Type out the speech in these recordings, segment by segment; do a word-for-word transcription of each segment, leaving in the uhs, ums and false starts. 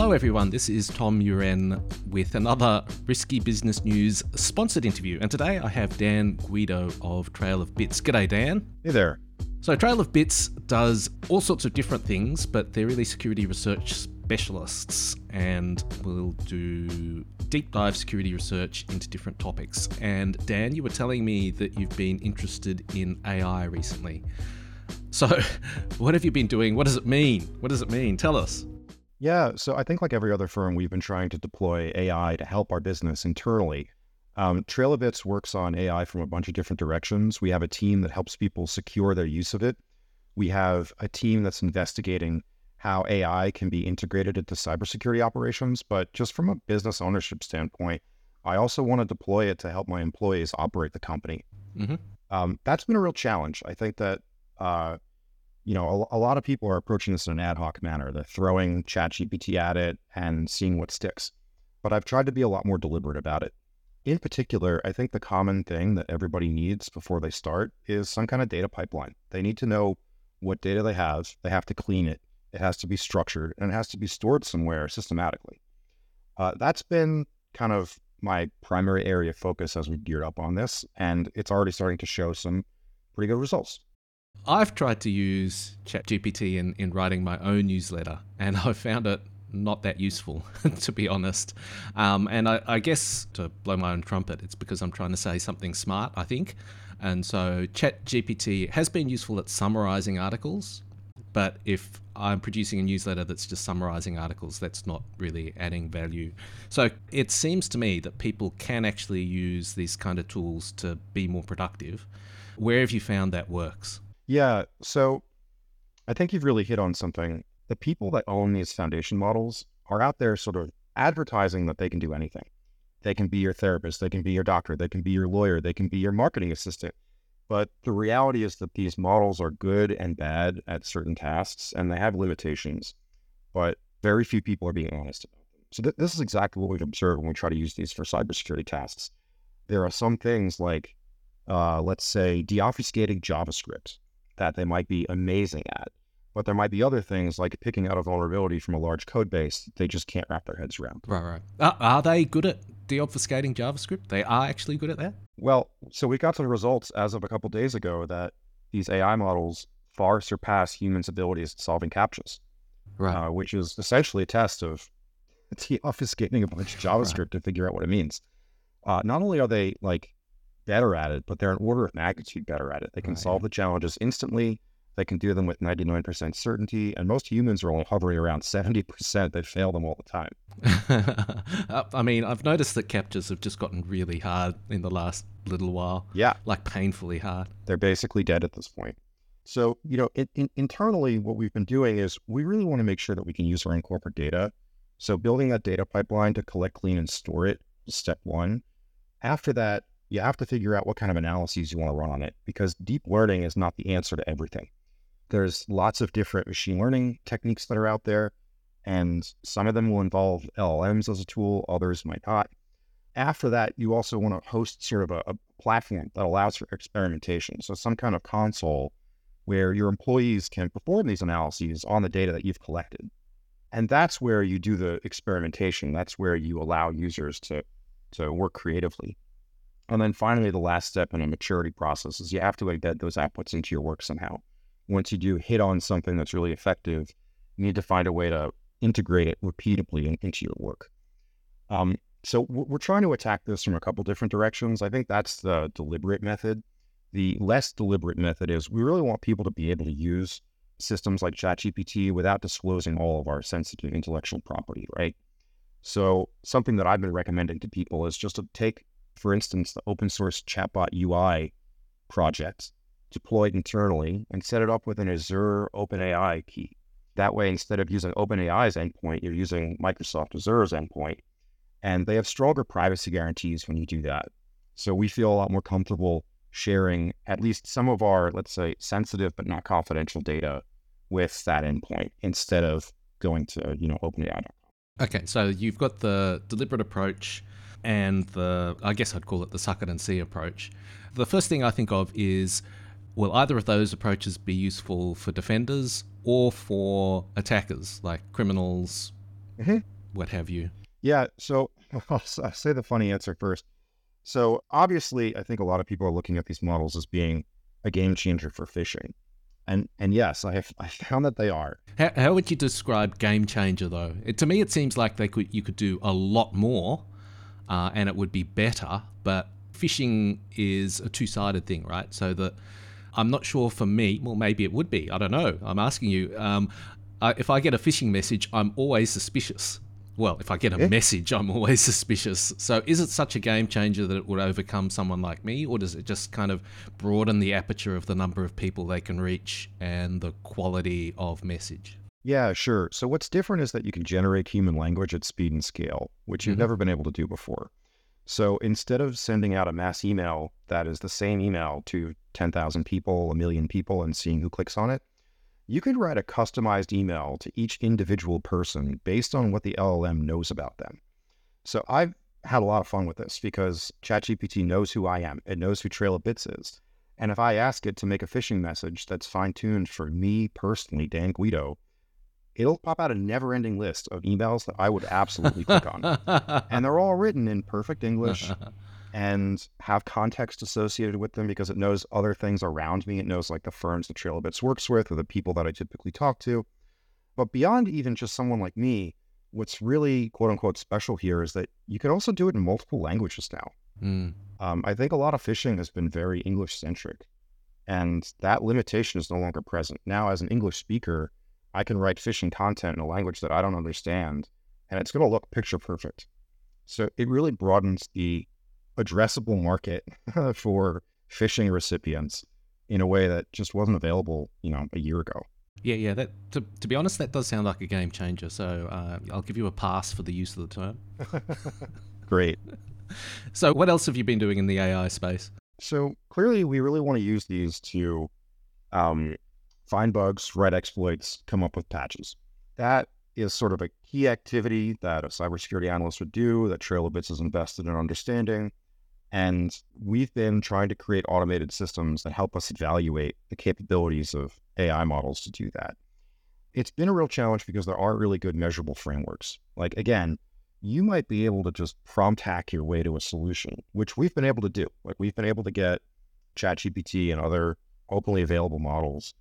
Hello everyone, this is Tom Uren with another Risky Business News sponsored interview, and today I have Dan Guido of Trail of Bits. G'day Dan. Hey there. So Trail of Bits does all sorts of different things, but they're really security research specialists and will do deep dive security research into different topics. And Dan, you were telling me that you've been interested in A I recently. So what have you been doing? What does it mean? What does it mean? Tell us. Yeah, so I think like every other firm, we've been trying to deploy A I to help our business internally. Um, Trail of Bits works on A I from a bunch of different directions. We have a team that helps people secure their use of it. We have a team that's investigating how A I can be integrated into cybersecurity operations. But just from a business ownership standpoint, I also want to deploy it to help my employees operate the company. Mm-hmm. Um, that's been a real challenge. I think that uh, you know, a, a lot of people are approaching this in an ad hoc manner. They're throwing ChatGPT at it and seeing what sticks. But I've tried to be a lot more deliberate about it. In particular, I think the common thing that everybody needs before they start is some kind of data pipeline. They need to know what data they have. They have to clean it. It has to be structured, and it has to be stored somewhere systematically. Uh, that's been kind of my primary area of focus as we geared up on this, and it's already starting to show some pretty good results. I've tried to use ChatGPT in, in writing my own newsletter, and I've found it not that useful, to be honest. Um, and I, I guess, to blow my own trumpet, it's because I'm trying to say something smart, I think. And so ChatGPT has been useful at summarizing articles, but if I'm producing a newsletter that's just summarizing articles, that's not really adding value. So it seems to me that people can actually use these kind of tools to be more productive. Where have you found that works? Yeah, so I think you've really hit on something. The people that own these foundation models are out there sort of advertising that they can do anything. They can be your therapist, they can be your doctor, they can be your lawyer, they can be your marketing assistant. But the reality is that these models are good and bad at certain tasks, and they have limitations, but very few people are being honest about them. So th- this is exactly what we've observed when we try to use these for cybersecurity tasks. There are some things like, uh, let's say, deobfuscating JavaScript that they might be amazing at. But there might be other things like picking out a vulnerability from a large code base that they just can't wrap their heads around. Right, right. Uh, are they good at deobfuscating JavaScript? They are actually good at that? Well, so we got some results as of a couple days ago that these A I models far surpass humans' abilities at solving CAPTCHAs, Right. uh, which is essentially a test of deobfuscating a bunch of JavaScript right. to figure out what it means. Uh, not only are they like better at it, but they're an order of magnitude better at it. They can right. solve the challenges instantly. They can do them with ninety-nine percent certainty. And most humans are only hovering around seventy percent. They fail them all the time. I mean, I've noticed that CAPTCHAs have just gotten really hard in the last little while. Yeah. Like painfully hard. They're basically dead at this point. So, you know, in, in, internally, what we've been doing is we really want to make sure that we can use our own corporate data. So building that data pipeline to collect, clean, and store it is step one. After that, you have to figure out what kind of analyses you want to run on it, because deep learning is not the answer to everything. There's lots of different machine learning techniques that are out there, and some of them will involve L L Ms as a tool, others might not. After that, you also want to host sort of a, a platform that allows for experimentation. So some kind of console where your employees can perform these analyses on the data that you've collected. And that's where you do the experimentation. That's where you allow users to, to work creatively. And then finally, the last step in a maturity process is you have to embed those outputs into your work somehow. Once you do hit on something that's really effective, you need to find a way to integrate it repeatably in, into your work. Um, so we're trying to attack this from a couple different directions. I think that's the deliberate method. The less deliberate method is we really want people to be able to use systems like ChatGPT without disclosing all of our sensitive intellectual property, right? So something that I've been recommending to people is just to take, for instance, the open source chatbot U I project, deploy it internally, and set it up with an Azure OpenAI key. That way, instead of using OpenAI's endpoint, you're using Microsoft Azure's endpoint, and they have stronger privacy guarantees when you do that. So we feel a lot more comfortable sharing at least some of our, let's say, sensitive but not confidential data with that endpoint instead of going to, you know, OpenAI. Okay, so you've got the deliberate approach and the, I guess I'd call it the suck it and see approach. The first thing I think of is, will either of those approaches be useful for defenders or for attackers, like criminals? Mm-hmm. what have you? Yeah. So I'll, s- I'll say the funny answer first. So obviously, I think a lot of people are looking at these models as being a game changer for phishing. And and yes, I have I found that they are. How, how would you describe game changer though? It, to me, it seems like they could you could do a lot more, uh, and it would be better. But phishing is a two-sided thing, right? So that I'm not sure for me. Well, maybe it would be. I don't know. I'm asking you. Um, I, if I get a phishing message, I'm always suspicious. Well, if I get a Eh? message, I'm always suspicious. So is it such a game changer that it would overcome someone like me, or does it just kind of broaden the aperture of the number of people they can reach and the quality of message? Yeah, sure. So what's different is that you can generate human language at speed and scale, which you've Mm-hmm. never been able to do before. So instead of sending out a mass email that is the same email to ten thousand people, a million people, and seeing who clicks on it, you could write a customized email to each individual person based on what the L L M knows about them. So I've had a lot of fun with this because ChatGPT knows who I am. It knows who Trail of Bits is. And if I ask it to make a phishing message that's fine-tuned for me personally, Dan Guido, it'll pop out a never-ending list of emails that I would absolutely click on. And they're all written in perfect English and have context associated with them because it knows other things around me. It knows like the firms that Trail of Bits works with or the people that I typically talk to. But beyond even just someone like me, what's really quote unquote special here is that you can also do it in multiple languages now. Mm. Um, I think a lot of phishing has been very English centric, and that limitation is no longer present. Now, as an English speaker, I can write phishing content in a language that I don't understand, and it's going to look picture perfect. So it really broadens the addressable market for phishing recipients in a way that just wasn't available, you know, a year ago. Yeah, yeah. That to, to be honest, that does sound like a game changer. So uh, I'll give you a pass for the use of the term. Great. So what else have you been doing in the A I space? So clearly, we really want to use these to um, find bugs, write exploits, come up with patches. That is sort of a key activity that a cybersecurity analyst would do, that Trail of Bits is invested in understanding. And we've been trying to create automated systems that help us evaluate the capabilities of A I models to do that. It's been a real challenge because there aren't really good measurable frameworks. Like, again, you might be able to just prompt hack your way to a solution, which we've been able to do. Like, we've been able to get ChatGPT and other openly available models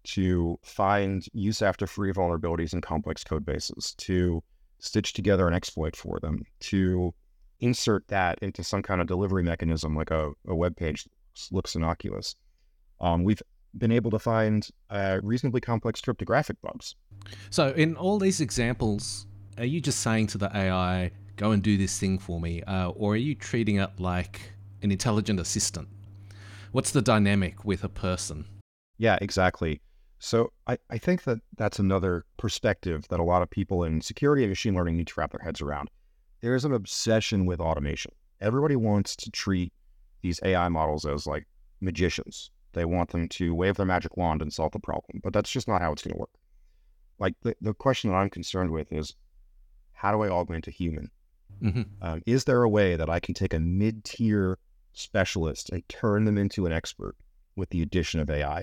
to find use after free vulnerabilities in complex code bases, to stitch together an exploit for them, to insert that into some kind of delivery mechanism like a, a web page that looks innocuous. Um, we've been able to find uh, reasonably complex cryptographic bugs. So in all these examples, are you just saying to the A I, go and do this thing for me, uh, or are you treating it like an intelligent assistant? What's the dynamic with a person? Yeah, exactly. So I, I think that that's another perspective that a lot of people in security and machine learning need to wrap their heads around. There's an obsession with automation. Everybody wants to treat these A I models as like magicians. They want them to wave their magic wand and solve the problem, but that's just not how it's going to work. Like the, the question that I'm concerned with is, how do I augment a human? Mm-hmm. Um, is there a way that I can take a mid-tier specialist and turn them into an expert with the addition of A I?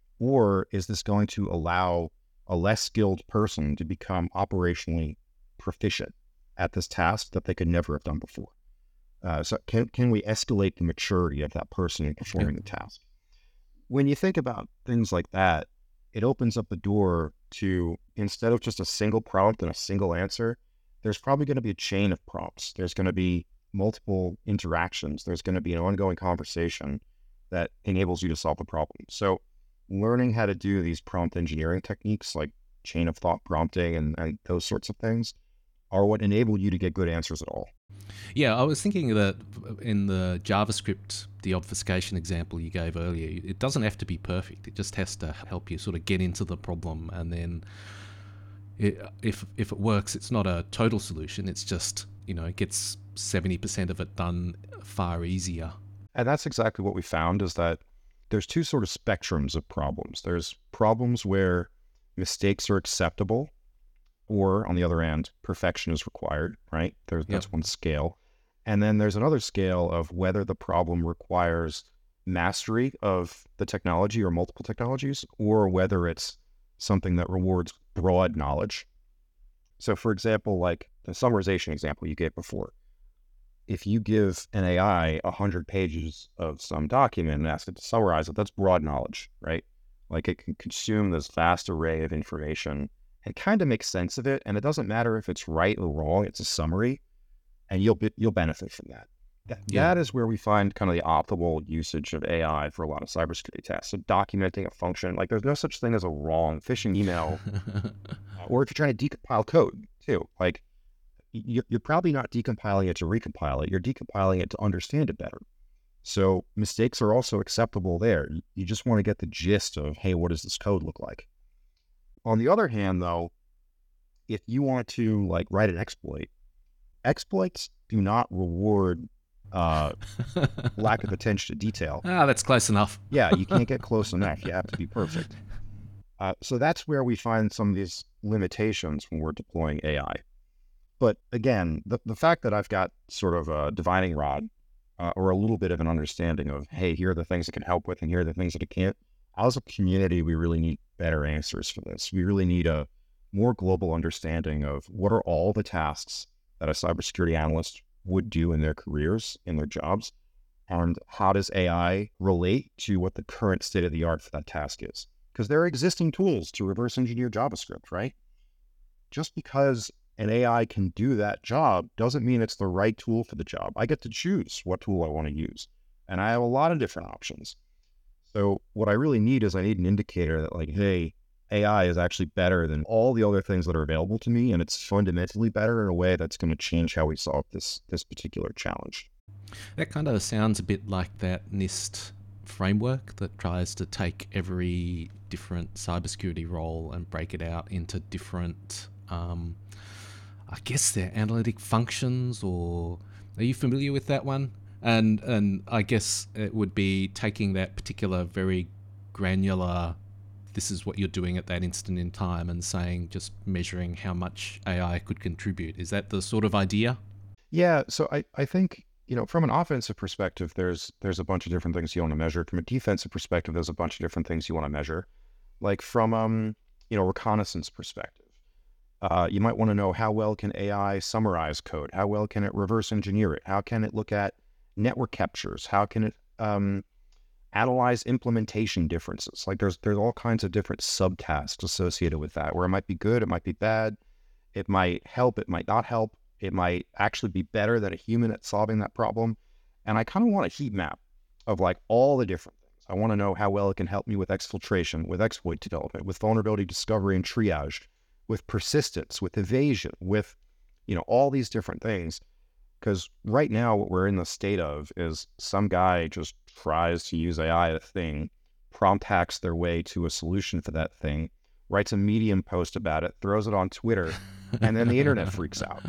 Or is this going to allow a less skilled person to become operationally proficient at this task that they could never have done before? Uh, so can, can we escalate the maturity of that person in performing the task? When you think about things like that, it opens up the door to, instead of just a single prompt and a single answer, there's probably going to be a chain of prompts. There's going to be multiple interactions. There's going to be an ongoing conversation that enables you to solve the problem. So learning how to do these prompt engineering techniques like chain of thought prompting and, and those sorts of things are what enable you to get good answers at all. Yeah, I was thinking that in the JavaScript, the obfuscation example you gave earlier, it doesn't have to be perfect. It just has to help you sort of get into the problem, and then it, if if it works, it's not a total solution. It's just, you know, it gets seventy percent of it done far easier. And that's exactly what we found, is that there's two sort of spectrums of problems. There's problems where mistakes are acceptable, or on the other end, perfection is required, right? There's, that's Yep. one scale. And then there's another scale of whether the problem requires mastery of the technology or multiple technologies, or whether it's something that rewards broad knowledge. So for example, like the summarization example you gave before. If you give an A I a hundred pages of some document and ask it to summarize it, that's broad knowledge, right? Like it can consume this vast array of information and kind of make sense of it. And it doesn't matter if it's right or wrong, it's a summary, and you'll be, you'll benefit from that. That, Yeah. that is where we find kind of the optimal usage of A I for a lot of cybersecurity tasks. So documenting a function, like there's no such thing as a wrong phishing email, or if you're trying to decompile code too, like you- you're probably not decompiling it to recompile it. You're decompiling it to understand it better. So mistakes are also acceptable there. You- You just want to get the gist of, hey, what does this code look like? On the other hand, though, if you want to like write an exploit, exploits do not reward uh, lack of attention to detail. Ah, that's close enough. Yeah, you can't get close enough. You have to be perfect. Uh, so that's where we find some of these limitations when we're deploying A I. But again, the, the fact that I've got sort of a divining rod uh, or a little bit of an understanding of, hey, here are the things it can help with and here are the things that it can't. As a community, we really need better answers for this. We really need a more global understanding of what are all the tasks that a cybersecurity analyst would do in their careers, in their jobs, and how does A I relate to what the current state of the art for that task is? Because there are existing tools to reverse engineer JavaScript, right? Just because an A I can do that job doesn't mean it's the right tool for the job. I get to choose what tool I want to use, and I have a lot of different options. So what I really need is I need an indicator that like, hey, A I is actually better than all the other things that are available to me, and it's fundamentally better in a way that's going to change how we solve this this particular challenge. That kind of sounds a bit like that NIST framework that tries to take every different cybersecurity role and break it out into different, um, I guess they're analytic functions, or are you familiar with that one? And and I guess it would be taking that particular very granular, this is what you're doing at that instant in time, and saying, just measuring how much A I could contribute. Is that the sort of idea? Yeah, so I, I think, you know, from an offensive perspective, there's there's a bunch of different things you want to measure. From a defensive perspective, there's a bunch of different things you want to measure. Like from um, you know, reconnaissance perspective, uh, you might want to know how well can A I summarize code? How well can it reverse engineer it? How can it look at network captures? How can it um, analyze implementation differences? Like there's there's all kinds of different subtasks associated with that, where it might be good, it might be bad, it might help, it might not help. It might actually be better than a human at solving that problem. And I kind of want a heat map of like all the different things. I want to know how well it can help me with exfiltration, with exploit development, with vulnerability discovery and triage, with persistence, with evasion, with, you know, all these different things. Because right now what we're in the state of is some guy just tries to use A I a thing, prompt hacks their way to a solution for that thing, writes a Medium post about it, throws it on Twitter, and then the internet freaks out.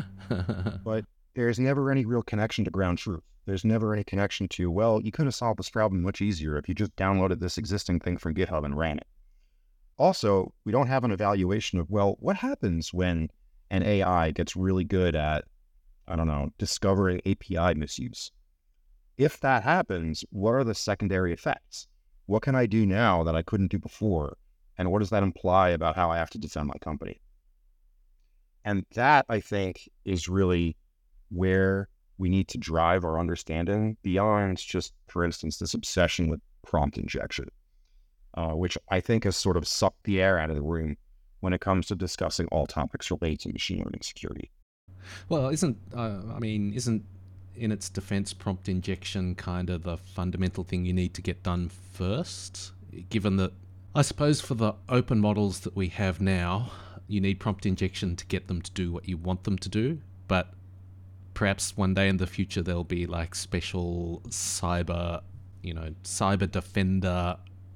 But there's never any real connection to ground truth. There's never any connection to, well, you could have solved this problem much easier if you just downloaded this existing thing from GitHub and ran it. Also, we don't have an evaluation of, well, what happens when an A I gets really good at, I don't know, discovering A P I misuse? If that happens, what are the secondary effects? What can I do now that I couldn't do before? And what does that imply about how I have to defend my company? And that, I think, is really where we need to drive our understanding beyond just, for instance, this obsession with prompt injection, uh, which I think has sort of sucked the air out of the room when it comes to discussing all topics related to machine learning security. Well, isn't, uh, I mean, isn't in its defense prompt injection kind of the fundamental thing you need to get done first? Given that, I suppose for the open models that we have now, you need prompt injection to get them to do what you want them to do, but perhaps one day in the future there'll be like special cyber, you know, cyber defender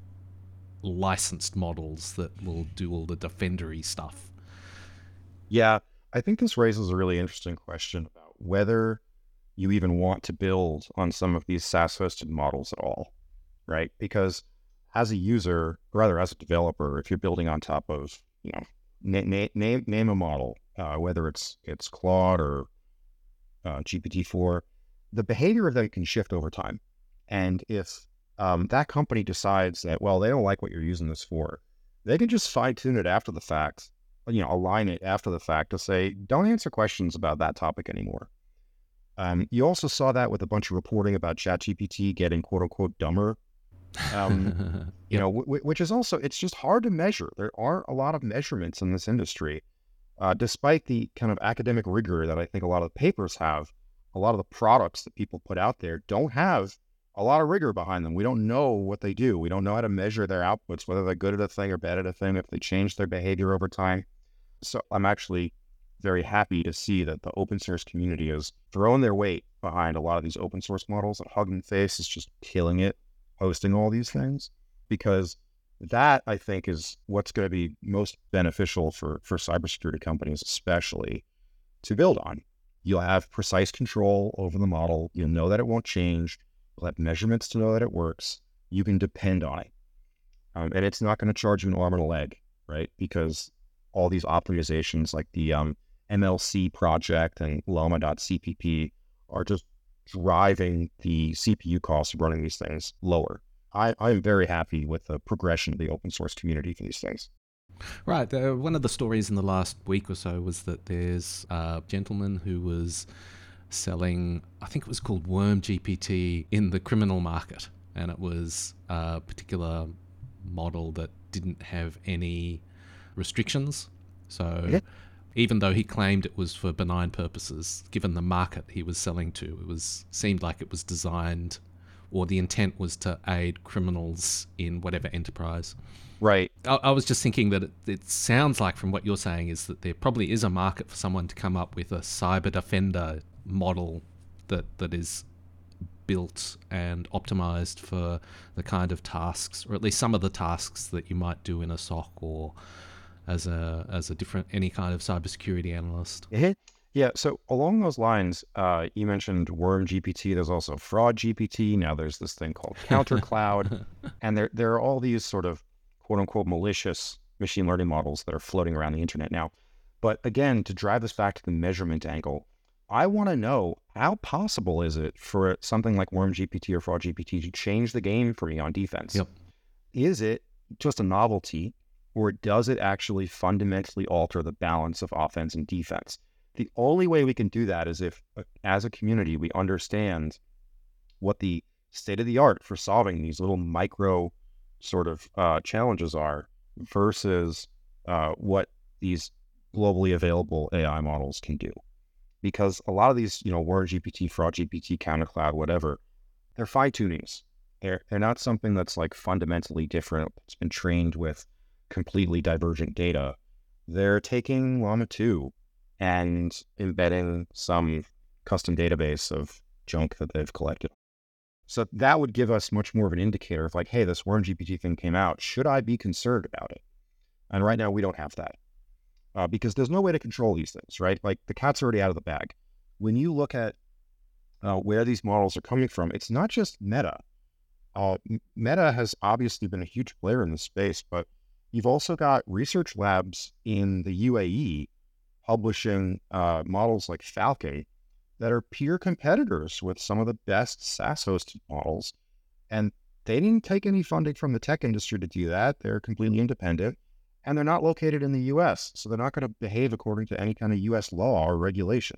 licensed models that will do all the defendery stuff. Yeah, I think this raises a really interesting question about whether you even want to build on some of these SaaS hosted models at all, right? Because as a user, or rather as a developer, if you're building on top of, you know, name name name a model, uh, whether it's it's Claude or uh, G P T four, the behavior of them can shift over time. And if um, that company decides that, well, they don't like what you're using this for, they can just fine tune it after the fact you know, align it after the fact to say, don't answer questions about that topic anymore. Um, you also saw that with a bunch of reporting about ChatGPT getting quote unquote dumber. Um, you Yep. know, w- which is also, it's just hard to measure. There aren't a lot of measurements in this industry. Uh, despite the kind of academic rigor that I think a lot of the papers have, a lot of the products that people put out there don't have a lot of rigor behind them. We don't know what they do. We don't know how to measure their outputs, whether they're good at a thing or bad at a thing, if they change their behavior over time. So I'm actually very happy to see that the open source community has thrown their weight behind a lot of these open source models, and Hugging Face is just killing it, hosting all these things, because that I think is what's going to be most beneficial for, for cybersecurity companies, especially to build on. You'll have precise control over the model. You'll know that it won't change. You'll have measurements to know that it works. You can depend on it. Um, and it's not going to charge you an arm and a leg, right? Because all these optimizations like the um, M L C project and Llama.cpp are just driving the C P U costs of running these things lower. I, I'm very happy with the progression of the open source community for these things. Right. Uh, one of the stories in the last week or so was that there's a gentleman who was selling, I think it was called Worm G P T, in the criminal market. And it was a particular model that didn't have any restrictions. So Yeah. even though he claimed it was for benign purposes, given the market he was selling to, it was seemed like it was designed, or the intent was to aid criminals in whatever enterprise. Right. I, I was just thinking that it, it sounds like, from what you're saying, is that there probably is a market for someone to come up with a cyber defender model that that is built and optimized for the kind of tasks, or at least some of the tasks that you might do in a S O C or as a as a different any kind of cybersecurity analyst. Mm-hmm. Yeah. So along those lines, uh, you mentioned Worm G P T. There's also Fraud G P T. Now there's this thing called CounterCloud, and there there are all these sort of quote unquote malicious machine learning models that are floating around the internet now. But again, to drive this back to the measurement angle, I want to know, how possible is it for something like Worm G P T or Fraud G P T to change the game for me on defense? Yep. Is it just a novelty, or does it actually fundamentally alter the balance of offense and defense? The only way we can do that is if, uh, as a community, we understand what the state of the art for solving these little micro sort of uh, challenges are versus uh, what these globally available A I models can do. Because a lot of these, you know, Worm G P T, Fraud G P T, CounterCloud, whatever, they're fine tunings. They're, they're not something that's like fundamentally different. It's been trained with completely divergent data. They're taking Llama two and embedding some custom database of junk that they've collected. So that would give us much more of an indicator of like, hey, this Worm G P T thing came out. Should I be concerned about it? And right now we don't have that uh, because there's no way to control these things, right? Like the cat's already out of the bag. When you look at uh, where these models are coming from, it's not just Meta. Uh, Meta has obviously been a huge player in this space, but you've also got research labs in the U A E publishing uh, models like Falcon that are peer competitors with some of the best SaaS hosted models. And they didn't take any funding from the tech industry to do that. They're completely independent, and they're not located in the U S. So they're not going to behave according to any kind of U S law or regulation.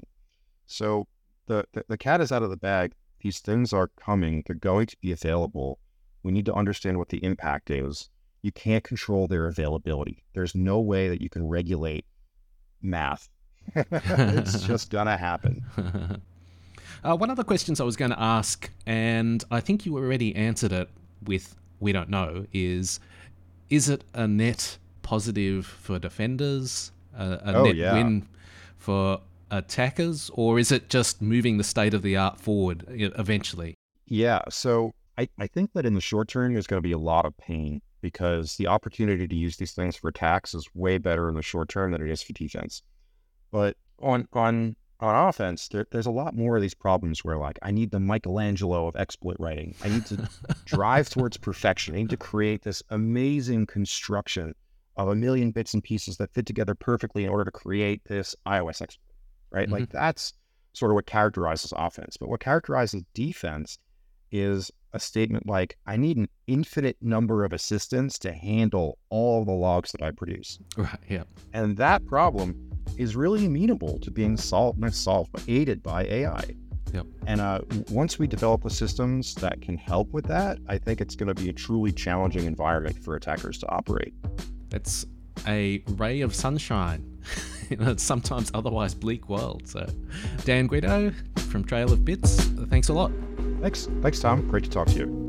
So the, the, the cat is out of the bag. These things are coming. They're going to be available. We need to understand what the impact is. You can't control their availability. There's no way that you can regulate math. It's just gonna happen. Uh, one of the questions I was going to ask, and I think you already answered it with "we don't know," is is it a net positive for defenders, a, a Oh, net yeah. win for attackers, or is it just moving the state of the art forward e- eventually? Yeah. So I, I think that in the short term, there's going to be a lot of pain because the opportunity to use these things for attacks is way better in the short term than it is for defense. But on on on offense, there, there's a lot more of these problems where, like, I need the Michelangelo of exploit writing. I need to drive towards perfection. I need to create this amazing construction of a million bits and pieces that fit together perfectly in order to create this iOS exploit, right? Mhm. Like, that's sort of what characterizes offense. But what characterizes defense is a statement like, I need an infinite number of assistants to handle all the logs that I produce. Right, yeah. And that problem is really amenable to being solved, not solved, but aided by A I. Yep. And uh, once we develop the systems that can help with that, I think it's going to be a truly challenging environment for attackers to operate. It's a ray of sunshine in a sometimes otherwise bleak world. So, Dan Guido from Trail of Bits, thanks a lot. Thanks. Thanks, Tom. Great to talk to you.